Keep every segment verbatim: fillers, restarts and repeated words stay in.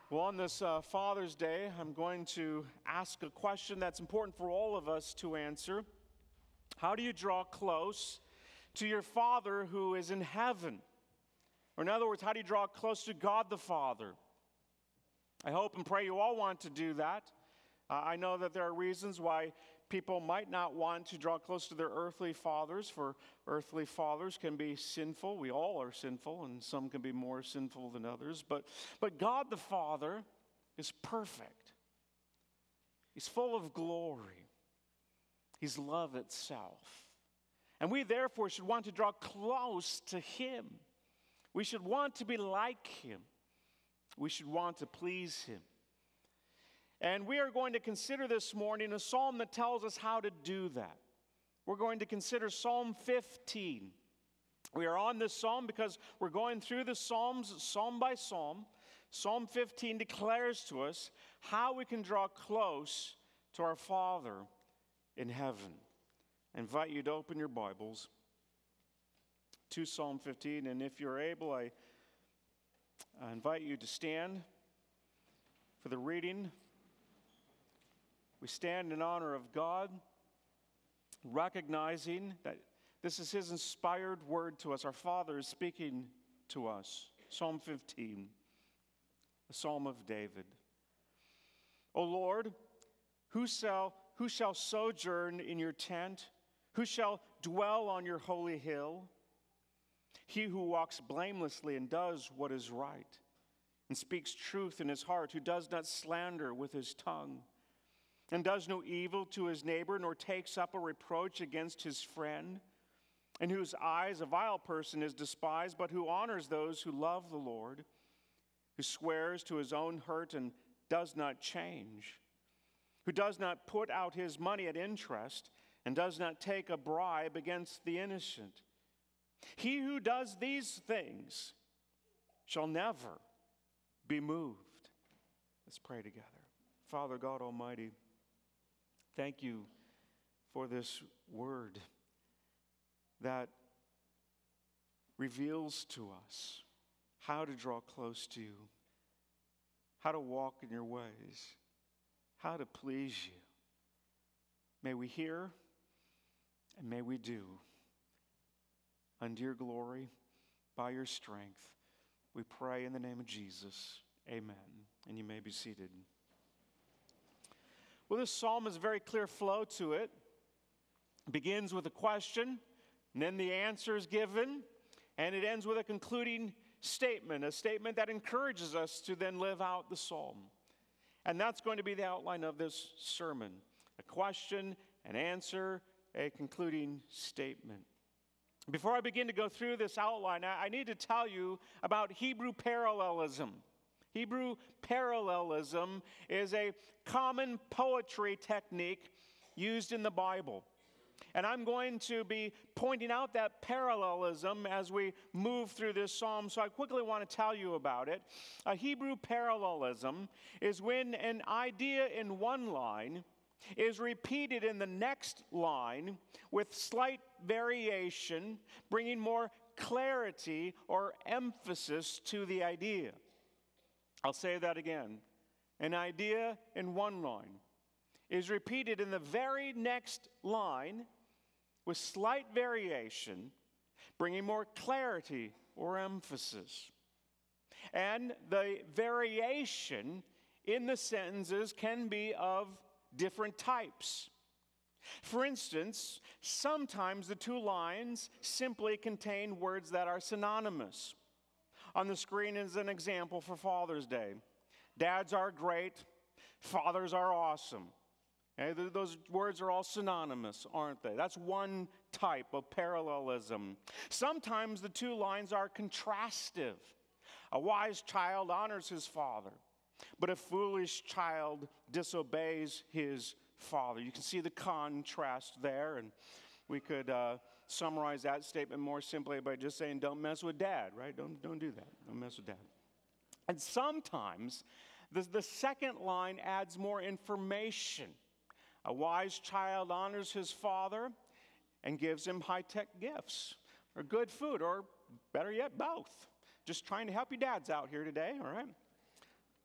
Well, on this uh, Father's Day, I'm going to ask a question that's important for all of us to answer. How do you draw close to your Father who is in heaven? Or in other words, how do you draw close to God the Father? I hope and pray you all want to do that. Uh, I know that there are reasons why people might not want to draw close to their earthly fathers, for earthly fathers can be sinful. We all are sinful, and some can be more sinful than others. But, but God the Father is perfect. He's full of glory. He's love itself. And we therefore should want to draw close to Him. We should want to be like Him. We should want to please Him. And we are going to consider this morning a psalm that tells us how to do that. We're going to consider Psalm fifteen. We are on this psalm because we're going through the Psalms psalm by psalm. Psalm fifteen declares to us how we can draw close to our Father in heaven. I invite you to open your Bibles to Psalm fifteen, and if you're able, I, I invite you to stand for the reading. We stand in honor of God, recognizing that this is His inspired word to us. Our Father is speaking to us. Psalm fifteen, a psalm of David. O Lord, who shall, who shall sojourn in your tent? Who shall dwell on your holy hill? He who walks blamelessly and does what is right, and speaks truth in his heart, who does not slander with his tongue, and does no evil to his neighbor, nor takes up a reproach against his friend, in whose eyes a vile person is despised, but who honors those who love the Lord, who swears to his own hurt and does not change, who does not put out his money at interest, and does not take a bribe against the innocent. He who does these things shall never be moved. Let's pray together. Father God Almighty, thank you for this word that reveals to us how to draw close to you, how to walk in your ways, how to please you. May we hear and may we do unto your glory, by your strength. We pray in the name of Jesus. Amen. And you may be seated. Well, this psalm has a very clear flow to it. It begins with a question, and then the answer is given, and it ends with a concluding statement, a statement that encourages us to then live out the psalm. And that's going to be the outline of this sermon. A question, an answer, a concluding statement. Before I begin to go through this outline, I need to tell you about Hebrew parallelism. Hebrew parallelism is a common poetry technique used in the Bible. And I'm going to be pointing out that parallelism as we move through this psalm, so I quickly want to tell you about it. A Hebrew parallelism is when an idea in one line is repeated in the next line with slight variation, bringing more clarity or emphasis to the idea. I'll say that again. An idea in one line is repeated in the very next line with slight variation, bringing more clarity or emphasis. And the variation in the sentences can be of different types. For instance, sometimes the two lines simply contain words that are synonymous. On the screen is an example for Father's Day. Dads are great, fathers are awesome. Okay, those words are all synonymous, aren't they? That's one type of parallelism. Sometimes the two lines are contrastive. A wise child honors his father, but a foolish child disobeys his father. You can see the contrast there, and we could uh, summarize that statement more simply by just saying, don't mess with dad, right? Don't, don't do that. Don't mess with dad. And sometimes the, the second line adds more information. A wise child honors his father and gives him high-tech gifts, or good food, or better yet, both. Just trying to help you dads out here today, all right?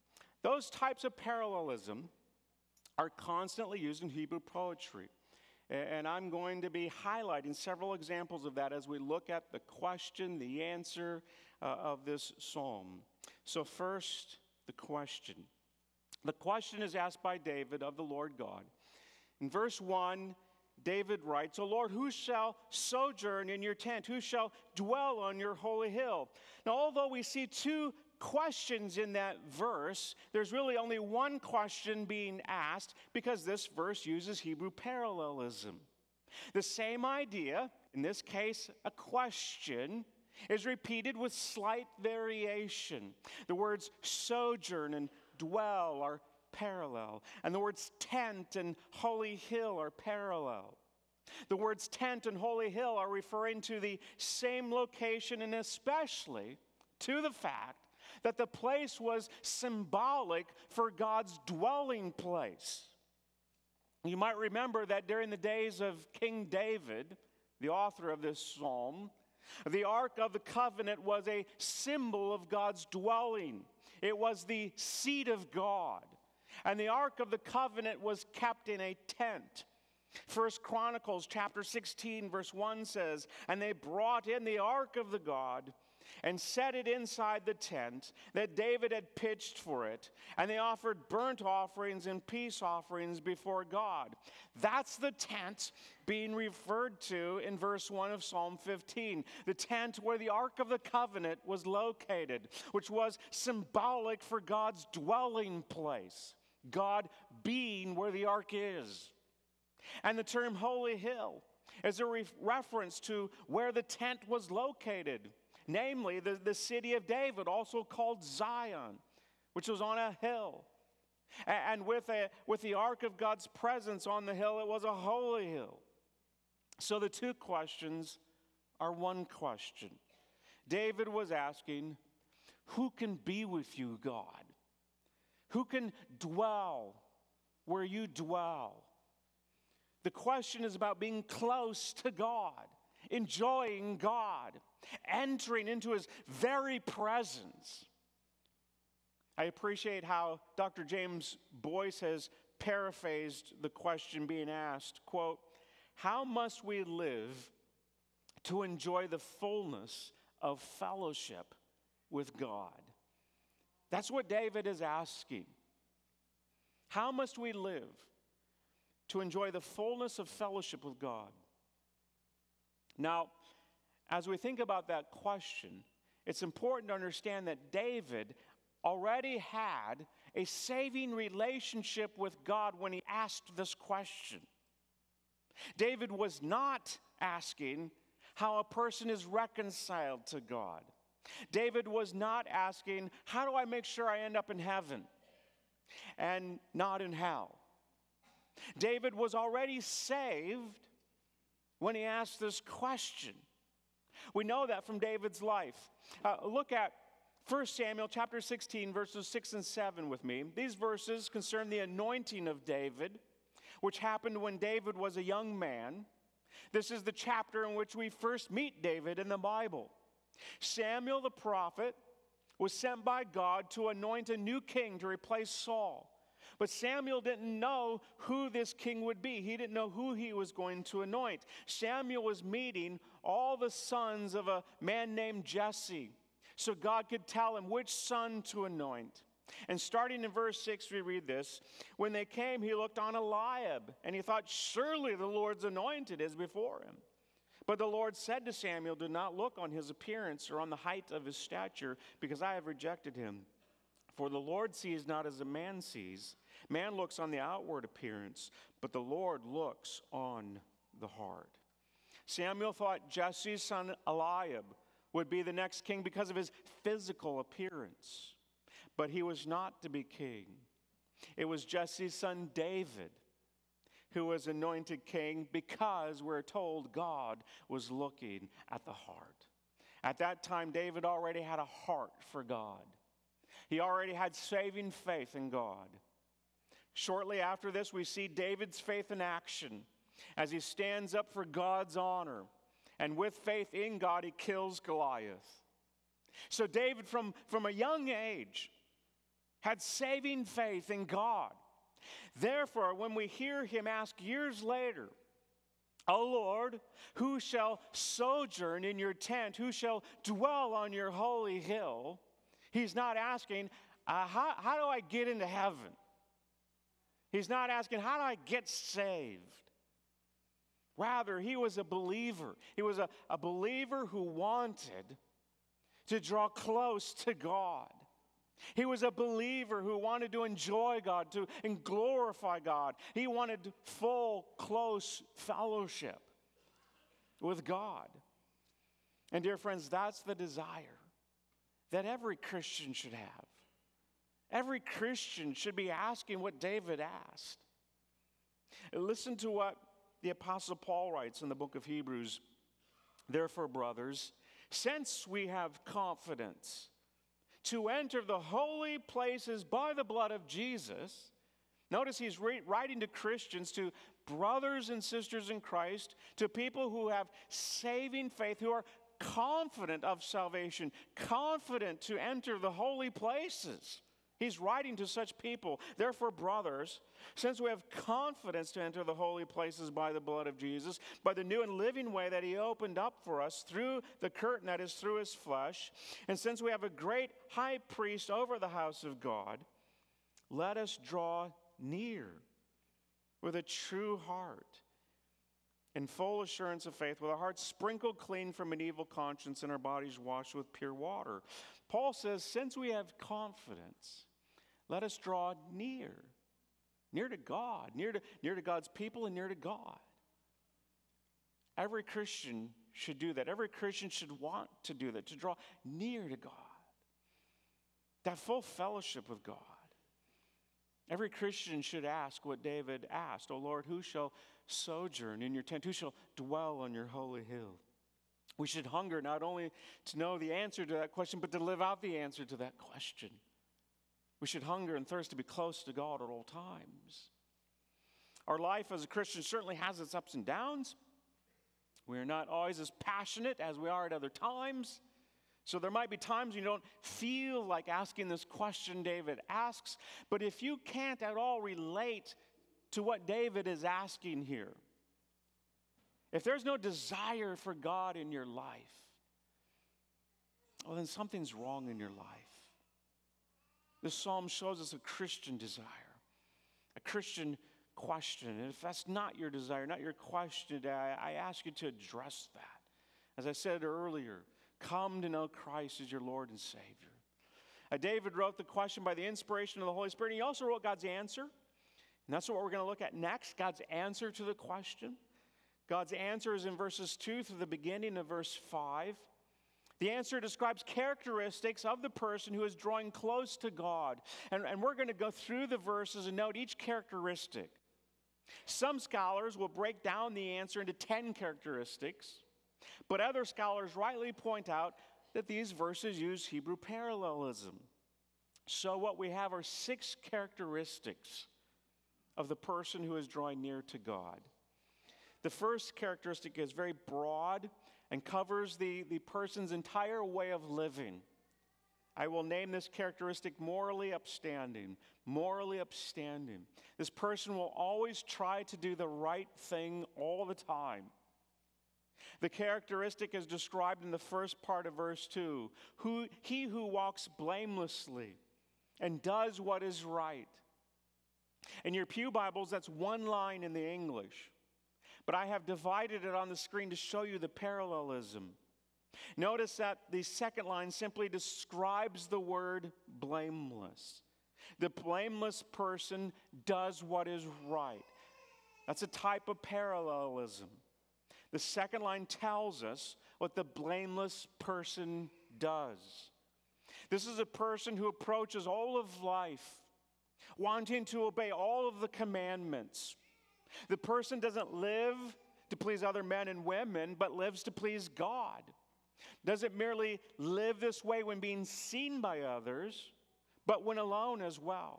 Those types of parallelism are constantly used in Hebrew poetry. And I'm going to be highlighting several examples of that as we look at the question, the answer uh, of this psalm. So first, the question. The question is asked by David of the Lord God. In verse one, David writes, O Lord, who shall sojourn in your tent? Who shall dwell on your holy hill? Now, although we see two questions in that verse, there's really only one question being asked because this verse uses Hebrew parallelism. The same idea, in this case, a question, is repeated with slight variation. The words sojourn and dwell are parallel, and the words tent and holy hill are parallel. The words tent and holy hill are referring to the same location, and especially to the fact that the place was symbolic for God's dwelling place. You might remember that during the days of King David, the author of this psalm, the Ark of the Covenant was a symbol of God's dwelling. It was the seat of God. And the Ark of the Covenant was kept in a tent. First Chronicles chapter sixteen verse one says, and they brought in the Ark of the God and set it inside the tent that David had pitched for it. And they offered burnt offerings and peace offerings before God. That's the tent being referred to in verse one of Psalm fifteen. The tent where the Ark of the Covenant was located, which was symbolic for God's dwelling place. God being where the Ark is. And the term holy hill is a re- reference to where the tent was located. Namely, the, the city of David, also called Zion, which was on a hill. And with, a, with the ark of God's presence on the hill, it was a holy hill. So the two questions are one question. David was asking, who can be with you, God? Who can dwell where you dwell? The question is about being close to God, enjoying God, entering into his very presence. I appreciate how Doctor James Boyce has paraphrased the question being asked, quote, how must we live to enjoy the fullness of fellowship with God? That's what David is asking. How must we live to enjoy the fullness of fellowship with God? Now, as we think about that question, it's important to understand that David already had a saving relationship with God when he asked this question. David was not asking how a person is reconciled to God. David was not asking, how do I make sure I end up in heaven and not in hell? David was already saved when he asked this question. We know that from David's life. Uh, look at First Samuel chapter sixteen, verses six and seven with me. These verses concern the anointing of David, which happened when David was a young man. This is the chapter in which we first meet David in the Bible. Samuel the prophet was sent by God to anoint a new king to replace Saul. But Samuel didn't know who this king would be. He didn't know who he was going to anoint. Samuel was meeting all the sons of a man named Jesse, so God could tell him which son to anoint. And starting in verse six, we read this. When they came, he looked on Eliab, and he thought, surely the Lord's anointed is before him. But the Lord said to Samuel, do not look on his appearance or on the height of his stature, because I have rejected him. For the Lord sees not as a man sees. Man looks on the outward appearance, but the Lord looks on the heart. Samuel thought Jesse's son Eliab would be the next king because of his physical appearance. But he was not to be king. It was Jesse's son David who was anointed king because we're told God was looking at the heart. At that time, David already had a heart for God. He already had saving faith in God. Shortly after this, we see David's faith in action as he stands up for God's honor. And with faith in God, he kills Goliath. So David, from, from a young age, had saving faith in God. Therefore, when we hear him ask years later, O Lord, who shall sojourn in your tent? Who shall dwell on your holy hill? He's not asking, uh, how, how do I get into heaven? He's not asking, how do I get saved? Rather, he was a believer. He was a, a believer who wanted to draw close to God. He was a believer who wanted to enjoy God, to and glorify God. He wanted full, close fellowship with God. And dear friends, that's the desire that every Christian should have. Every Christian should be asking what David asked. Listen to what the Apostle Paul writes in the book of Hebrews. Therefore, brothers, since we have confidence to enter the holy places by the blood of Jesus. Notice he's re- writing to Christians, to brothers and sisters in Christ, to people who have saving faith, who are confident of salvation, confident to enter the holy places. He's writing to such people. Therefore, brothers, since we have confidence to enter the holy places by the blood of Jesus, by the new and living way that he opened up for us through the curtain that is through his flesh, and since we have a great high priest over the house of God, let us draw near with a true heart in full assurance of faith, with our hearts sprinkled clean from an evil conscience and our bodies washed with pure water. Paul says, since we have confidence, let us draw near, near to God, near to, near to God's people and near to God. Every Christian should do that. Every Christian should want to do that, to draw near to God, to have full fellowship with God. Every Christian should ask what David asked, O Lord, who shall sojourn in your tent? Who shall dwell on your holy hill? We should hunger not only to know the answer to that question, but to live out the answer to that question. We should hunger and thirst to be close to God at all times. Our life as a Christian certainly has its ups and downs. We are not always as passionate as we are at other times. So there might be times you don't feel like asking this question David asks, but if you can't at all relate to what David is asking here, if there's no desire for God in your life, well, then something's wrong in your life. This psalm shows us a Christian desire, a Christian question. And if that's not your desire, not your question today, I, I ask you to address that. As I said earlier, come to know Christ as your Lord and Savior. Uh, David wrote the question by the inspiration of the Holy Spirit. And he also wrote God's answer. And that's what we're going to look at next, God's answer to the question. God's answer is in verses two through the beginning of verse five. The answer describes characteristics of the person who is drawing close to God. And, and we're going to go through the verses and note each characteristic. Some scholars will break down the answer into ten characteristics, but other scholars rightly point out that these verses use Hebrew parallelism. So what we have are six characteristics of the person who is drawing near to God. The first characteristic is very broad and covers the, the person's entire way of living. I will name this characteristic morally upstanding. Morally upstanding. This person will always try to do the right thing all the time. The characteristic is described in the first part of verse two. Who, he who walks blamelessly and does what is right. In your pew Bibles, that's one line in the English. But I have divided it on the screen to show you the parallelism. Notice that the second line simply describes the word blameless. The blameless person does what is right. That's a type of parallelism. The second line tells us what the blameless person does. This is a person who approaches all of life wanting to obey all of the commandments. The person doesn't live to please other men and women, but lives to please God. Doesn't merely live this way when being seen by others, but when alone as well.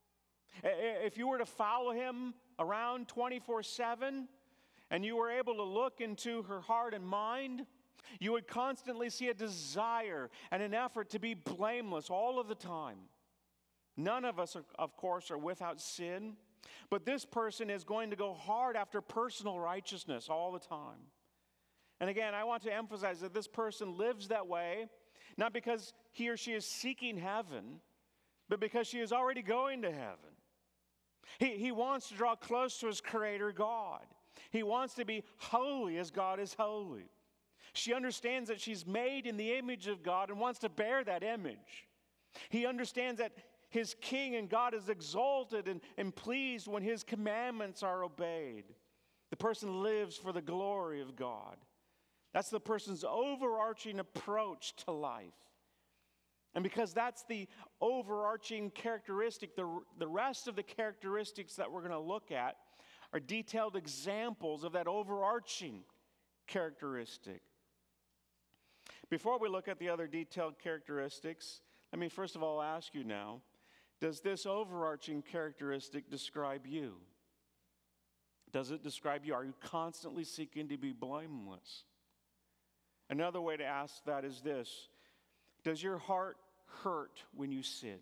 If you were to follow him around twenty-four seven, and you were able to look into her heart and mind, you would constantly see a desire and an effort to be blameless all of the time. None of us, are, of course, are without sin. But this person is going to go hard after personal righteousness all the time. And again, I want to emphasize that this person lives that way, not because he or she is seeking heaven, but because she is already going to heaven. He, he wants to draw close to his Creator God. He wants to be holy as God is holy. She understands that she's made in the image of God and wants to bear that image. He understands that his King and God is exalted and, and pleased when his commandments are obeyed. The person lives for the glory of God. That's the person's overarching approach to life. And because that's the overarching characteristic, the, the rest of the characteristics that we're going to look at are detailed examples of that overarching characteristic. Before we look at the other detailed characteristics, let me first of all ask you now, does this overarching characteristic describe you? Does it describe you? Are you constantly seeking to be blameless? Another way to ask that is this: does your heart hurt when you sin?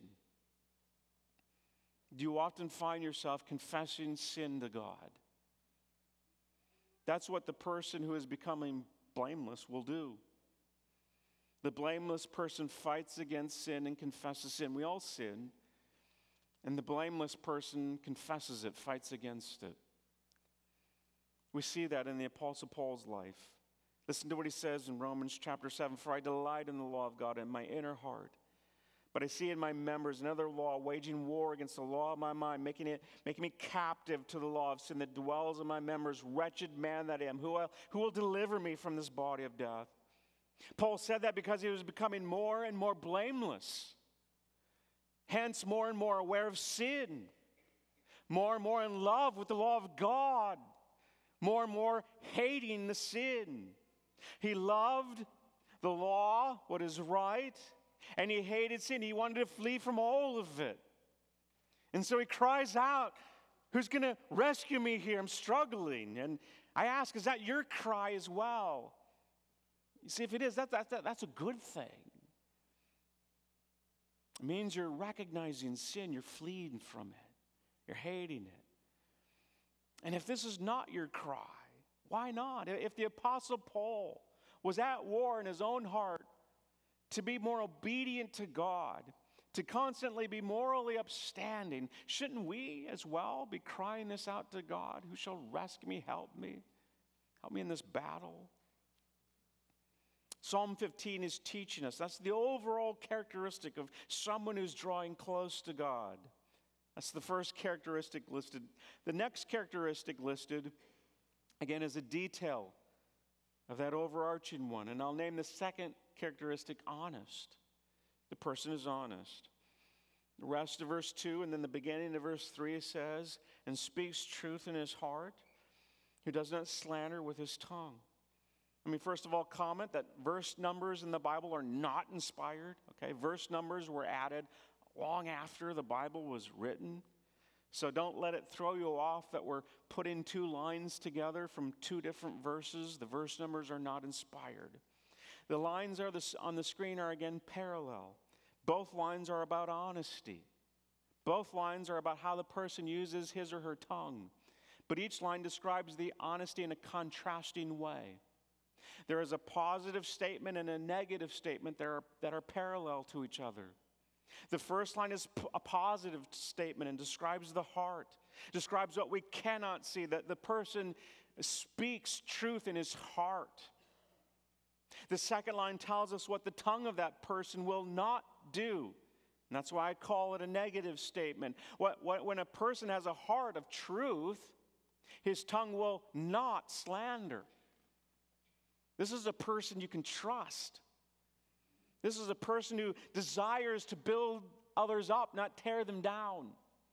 Do you often find yourself confessing sin to God? That's what the person who is becoming blameless will do. The blameless person fights against sin and confesses sin. We all sin. And the blameless person confesses it, fights against it. We see that in the Apostle Paul's life. Listen to what he says in Romans chapter seven. For I delight in the law of God in my inner heart. But I see in my members another law, waging war against the law of my mind, making it, making me captive to the law of sin that dwells in my members. Wretched man that I am, who will, who will deliver me from this body of death? Paul said that because he was becoming more and more blameless. Hence, more and more aware of sin. More and more in love with the law of God. More and more hating the sin. He loved the law, what is right, and he hated sin. He wanted to flee from all of it. And so he cries out, who's going to rescue me here? I'm struggling. And I ask, is that your cry as well? You see, if it is, that, that, that, that's a good thing. It means you're recognizing sin, you're fleeing from it, you're hating it. And if this is not your cry, why not? If the Apostle Paul was at war in his own heart to be more obedient to God, to constantly be morally upstanding, shouldn't we as well be crying this out to God? Who shall rescue me, help me, help me in this battle? Psalm fifteen is teaching us. That's the overall characteristic of someone who's drawing close to God. That's the first characteristic listed. The next characteristic listed, again, is a detail of that overarching one. And I'll name the second characteristic honest. The person is honest. The rest of verse two and then the beginning of verse three says, and speaks truth in his heart, who does not slander with his tongue. I mean, first of all, comment that verse numbers in the Bible are not inspired. Okay, verse numbers were added long after the Bible was written. So don't let it throw you off that we're putting two lines together from two different verses. The verse numbers are not inspired. The lines are the, on the screen are again parallel. Both lines are about honesty. Both lines are about how the person uses his or her tongue. But each line describes the honesty in a contrasting way. There is a positive statement and a negative statement that are, that are parallel to each other. The first line is a positive statement and describes the heart, describes what we cannot see, that the person speaks truth in his heart. The second line tells us what the tongue of that person will not do. And that's why I call it a negative statement. What, what, when a person has a heart of truth, his tongue will not slander. This is a person you can trust. This is a person who desires to build others up, not tear them down.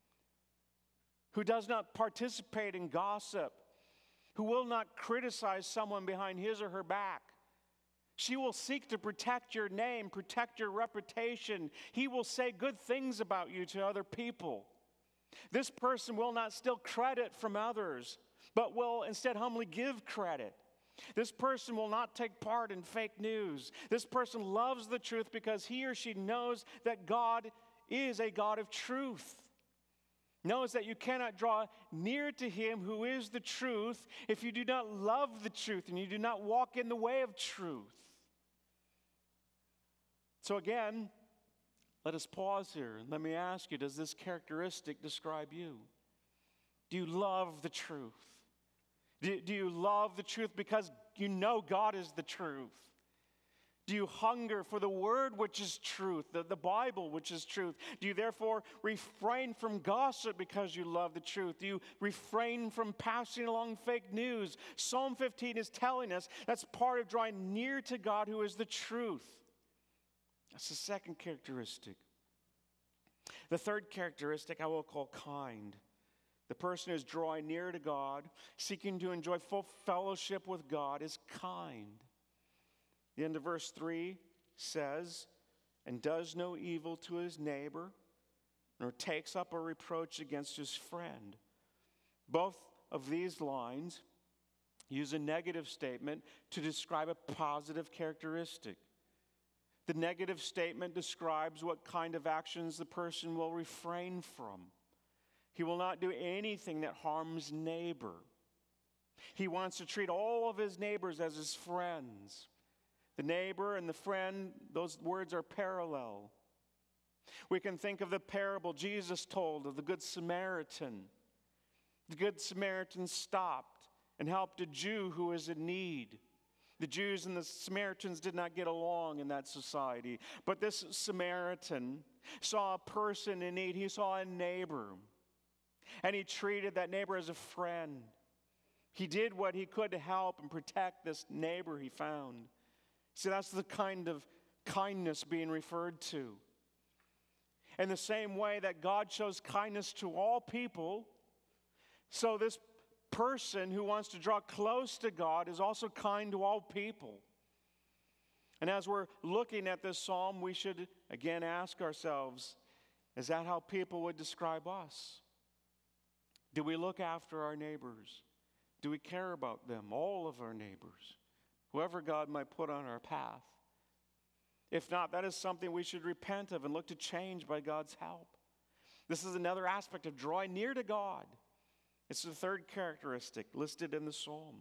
Who does not participate in gossip. Who will not criticize someone behind his or her back. She will seek to protect your name, protect your reputation. He will say good things about you to other people. This person will not steal credit from others, but will instead humbly give credit. This person will not take part in fake news. This person loves the truth because he or she knows that God is a God of truth. Knows that you cannot draw near to him who is the truth if you do not love the truth and you do not walk in the way of truth. So again, let us pause here and let me ask you, does this characteristic describe you? Do you love the truth? Do, do you love the truth because you know God is the truth? Do you hunger for the word which is truth, the, the Bible which is truth? Do you therefore refrain from gossip because you love the truth? Do you refrain from passing along fake news? Psalm fifteen is telling us that's part of drawing near to God who is the truth. That's the second characteristic. The third characteristic I will call kind. The person who is drawing near to God, seeking to enjoy full fellowship with God, is kind. The end of verse three says, and does no evil to his neighbor, nor takes up a reproach against his friend. Both of these lines use a negative statement to describe a positive characteristic. The negative statement describes what kind of actions the person will refrain from. He will not do anything that harms neighbor. He wants to treat all of his neighbors as his friends. The neighbor and the friend, those words are parallel. We can think of the parable Jesus told of the Good Samaritan. The Good Samaritan stopped and helped a Jew who was in need. The Jews and the Samaritans did not get along in that society. But this Samaritan saw a person in need. He saw a neighbor. And he treated that neighbor as a friend. He did what he could to help and protect this neighbor he found. See, that's the kind of kindness being referred to. In the same way that God shows kindness to all people, so this person who wants to draw close to God is also kind to all people. And as we're looking at this psalm, we should again ask ourselves, is that how people would describe us? Do we look after our neighbors? Do we care about them, all of our neighbors? Whoever God might put on our path. If not, that is something we should repent of and look to change by God's help. This is another aspect of drawing near to God. It's the third characteristic listed in the psalm.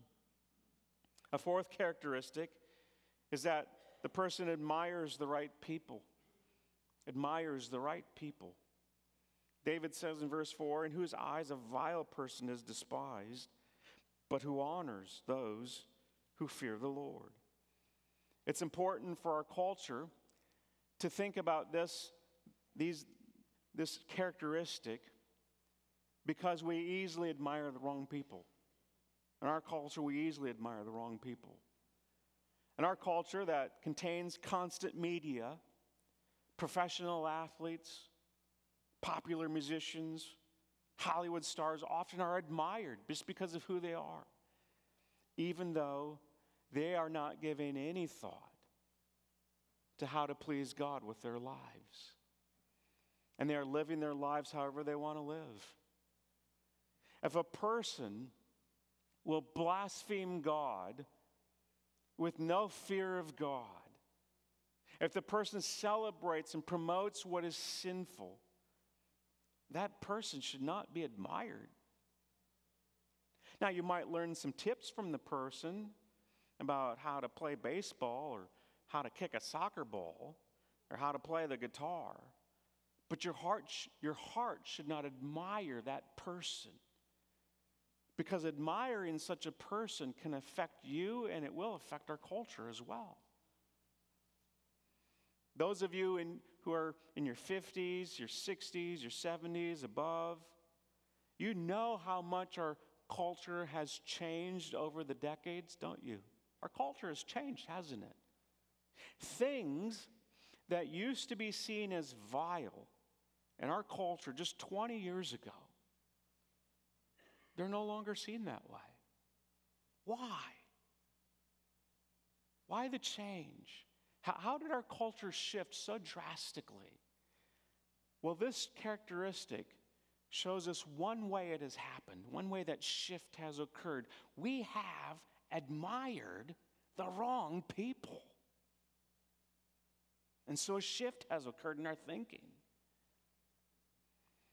A fourth characteristic is that the person admires the right people. Admires the right people. David says in verse four, in whose eyes a vile person is despised, but who honors those who fear the Lord. It's important for our culture to think about this, these, this characteristic because we easily admire the wrong people. In our culture, we easily admire the wrong people. In our culture that contains constant media, professional athletes, popular musicians, Hollywood stars often are admired just because of who they are, even though they are not giving any thought to how to please God with their lives. And they are living their lives however they want to live. If a person will blaspheme God with no fear of God, if the person celebrates and promotes what is sinful, that person should not be admired. Now, you might learn some tips from the person about how to play baseball or how to kick a soccer ball or how to play the guitar. But your heart, sh- your heart should not admire that person. Because admiring such a person can affect you and it will affect our culture as well. Those of you in, who are in your fifties, your sixties, your seventies, above, you know how much our culture has changed over the decades, don't you? Our culture has changed, hasn't it? Things that used to be seen as vile in our culture just twenty years ago, they're no longer seen that way. Why? Why the change? How, how did our culture shift so drastically? Well, this characteristic shows us one way it has happened, one way that shift has occurred. We have admired the wrong people. And so a shift has occurred in our thinking.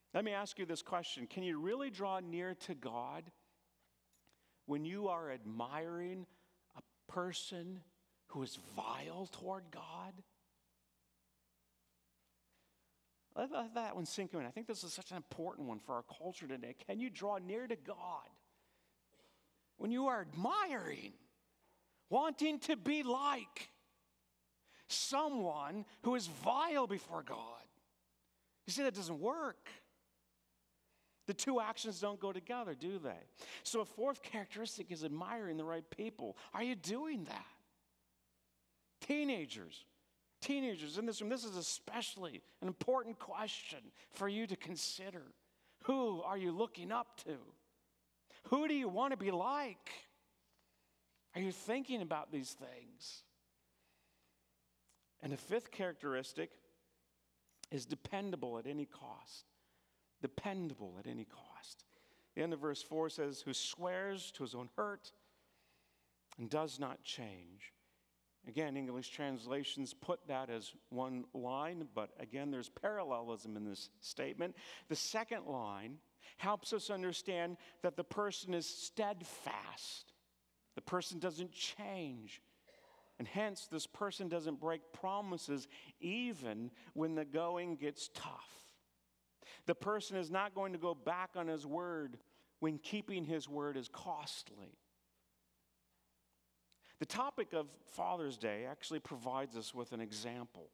Let me ask you this question. Can you really draw near to God when you are admiring a person who is vile toward God? Let, let that one sink in. I think this is such an important one for our culture today. Can you draw near to God when you are admiring, wanting to be like someone who is vile before God? You see, that doesn't work. The two actions don't go together, do they? So a fourth characteristic is admiring the right people. Are you doing that? Teenagers, teenagers in this room, this is especially an important question for you to consider. Who are you looking up to? Who do you want to be like? Are you thinking about these things? And the fifth characteristic is dependable at any cost. Dependable at any cost. The end of verse four says, who swears to his own hurt and does not change. Again, English translations put that as one line, but again, there's parallelism in this statement. The second line helps us understand that the person is steadfast. The person doesn't change. And hence, this person doesn't break promises even when the going gets tough. The person is not going to go back on his word when keeping his word is costly. The topic of Father's Day actually provides us with an example.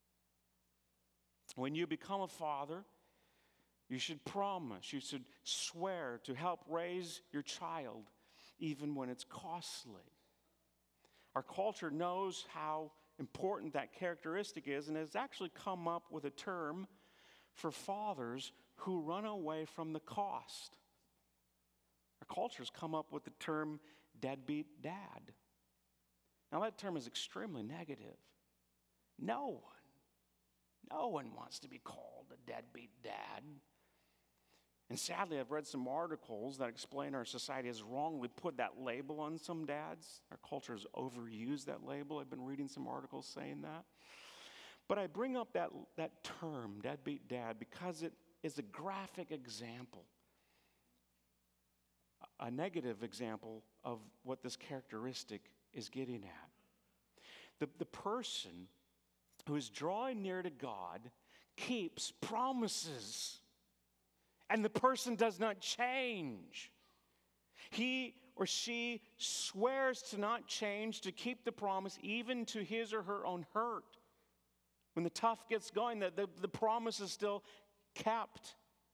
When you become a father, you should promise, you should swear to help raise your child even when it's costly. Our culture knows how important that characteristic is and has actually come up with a term for fathers who run away from the cost. Our culture's come up with the term deadbeat dad. Now that term is extremely negative. No one, no one wants to be called a deadbeat dad. And sadly, I've read some articles that explain our society has wrongly put that label on some dads. Our culture has overused that label. I've been reading some articles saying that. But I bring up that, that term, deadbeat dad, because it is a graphic example, a negative example of what this characteristic is getting at. The, the person who is drawing near to God keeps promises, and the person does not change. He or she swears to not change, to keep the promise, even to his or her own hurt. When the tough gets going, the, the, the promise is still kept.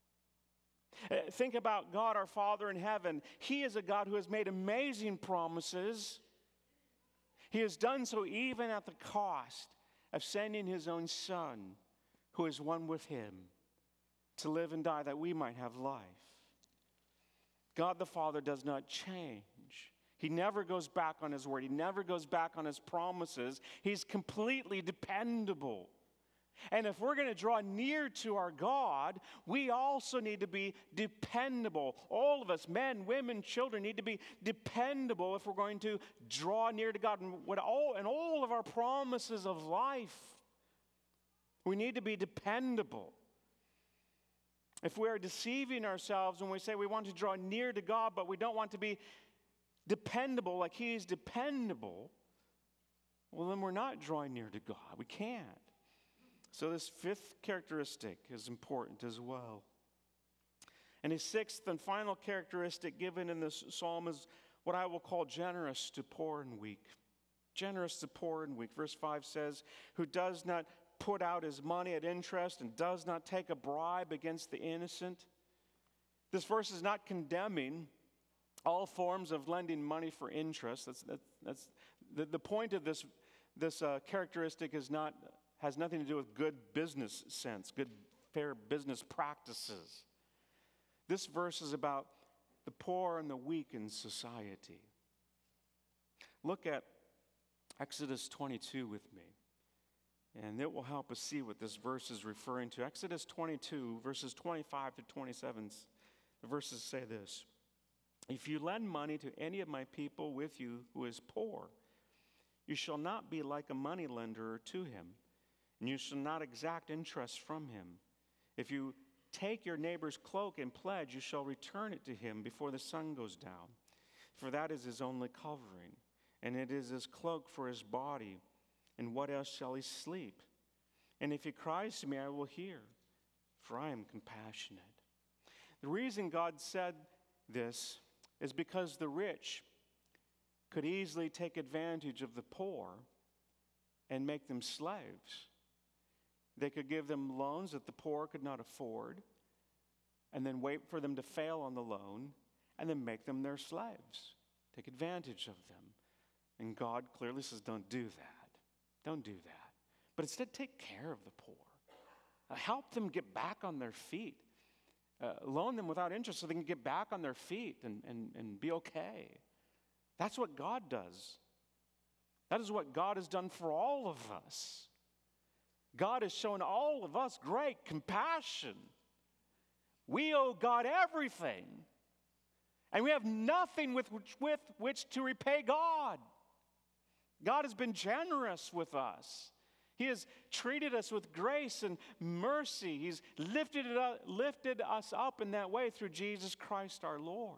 Uh, think about God, our Father in heaven. He is a God who has made amazing promises. He has done so even at the cost of sending his own Son, who is one with him, to live and die that we might have life. God the Father does not change. He never goes back on his word. He never goes back on his promises. He's completely dependable. And if we're going to draw near to our God, we also need to be dependable. All of us, men, women, children, need to be dependable if we're going to draw near to God. And, what all, and all of our promises of life, we need to be dependable. If we are deceiving ourselves when we say we want to draw near to God, but we don't want to be dependable like he is dependable, well, then we're not drawing near to God. We can't. So this fifth characteristic is important as well. And a sixth and final characteristic given in this psalm is what I will call generous to poor and weak. Generous to poor and weak. Verse five says, who does not put out his money at interest and does not take a bribe against the innocent. This verse is not condemning all forms of lending money for interest. That's, that, that's the, the point of this, this uh, characteristic is not, has nothing to do with good business sense, good, fair business practices. This verse is about the poor and the weak in society. Look at Exodus twenty-two with me, and it will help us see what this verse is referring to. Exodus twenty-two, verses twenty-five to twenty-seven, the verses say this. If you lend money to any of my people with you who is poor, you shall not be like a moneylender to him, and you shall not exact interest from him. If you take your neighbor's cloak and pledge, you shall return it to him before the sun goes down. For that is his only covering, and it is his cloak for his body. And what else shall he sleep? And if he cries to me, I will hear, for I am compassionate. The reason God said this is because the rich could easily take advantage of the poor and make them slaves. They could give them loans that the poor could not afford, and then wait for them to fail on the loan, and then make them their slaves, take advantage of them. And God clearly says, don't do that. Don't do that. But instead, take care of the poor. Uh, help them get back on their feet. Uh, loan them without interest so they can get back on their feet and, and, and be okay. That's what God does. That is what God has done for all of us. God has shown all of us great compassion. We owe God everything. And we have nothing with which, with which to repay God. God has been generous with us. He has treated us with grace and mercy. He's lifted, it up, lifted us up in that way through Jesus Christ our Lord.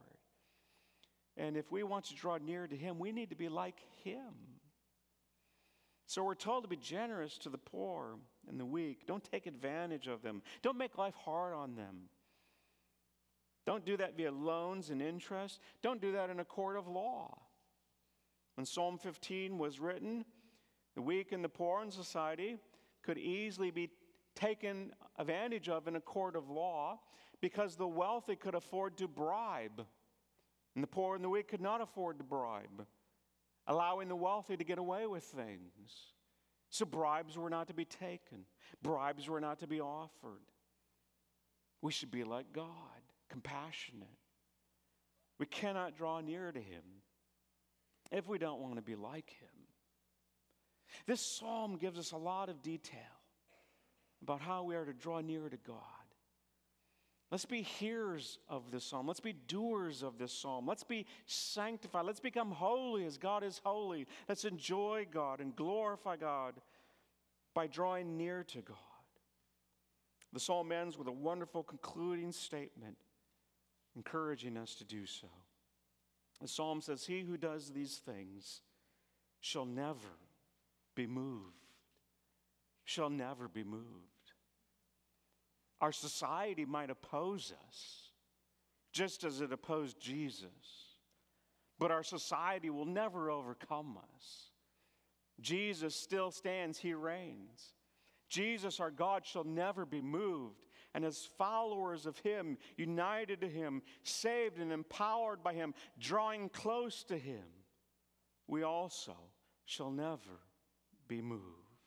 And if we want to draw near to him, we need to be like him. So we're told to be generous to the poor and the weak. Don't take advantage of them. Don't make life hard on them. Don't do that via loans and interest. Don't do that in a court of law. When Psalm fifteen was written, the weak and the poor in society could easily be taken advantage of in a court of law because the wealthy could afford to bribe, and the poor and the weak could not afford to bribe, allowing the wealthy to get away with things. So bribes were not to be taken. Bribes were not to be offered. We should be like God, compassionate. We cannot draw near to him if we don't want to be like him. This psalm gives us a lot of detail about how we are to draw near to God. Let's be hearers of this psalm. Let's be doers of this psalm. Let's be sanctified. Let's become holy as God is holy. Let's enjoy God and glorify God by drawing near to God. The psalm ends with a wonderful concluding statement, encouraging us to do so. The psalm says, "He who does these things shall never be moved." Shall never be moved. Our society might oppose us, just as it opposed Jesus. But our society will never overcome us. Jesus still stands, he reigns. Jesus, our God, shall never be moved. And as followers of him, united to him, saved and empowered by him, drawing close to him, we also shall never be moved.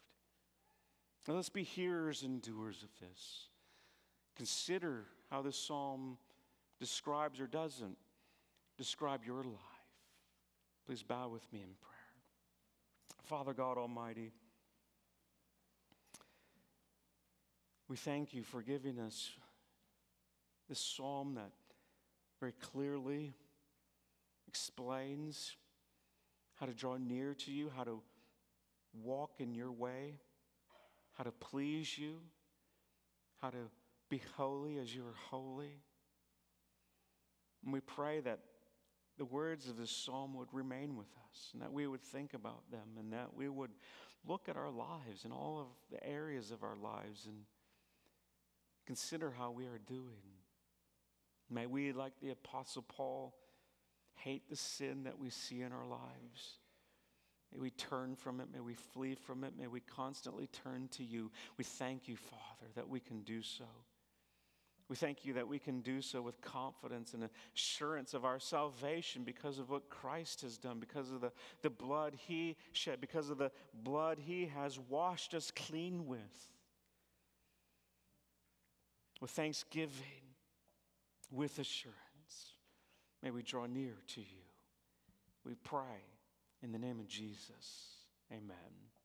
Now let's be hearers and doers of this. Consider how this psalm describes or doesn't describe your life. Please bow with me in prayer. Father God Almighty, we thank you for giving us this psalm that very clearly explains how to draw near to you, how to walk in your way, how to please you, how to be holy as you are holy. And we pray that the words of this psalm would remain with us, and that we would think about them, and that we would look at our lives and all of the areas of our lives and consider how we are doing. May we, like the Apostle Paul, hate the sin that we see in our lives. May we turn from it. May we flee from it. May we constantly turn to you. We thank you, Father, that we can do so. We thank you that we can do so with confidence and assurance of our salvation because of what Christ has done, because of the, the blood he shed, because of the blood he has washed us clean with. With thanksgiving, with assurance, may we draw near to you. We pray in the name of Jesus. Amen.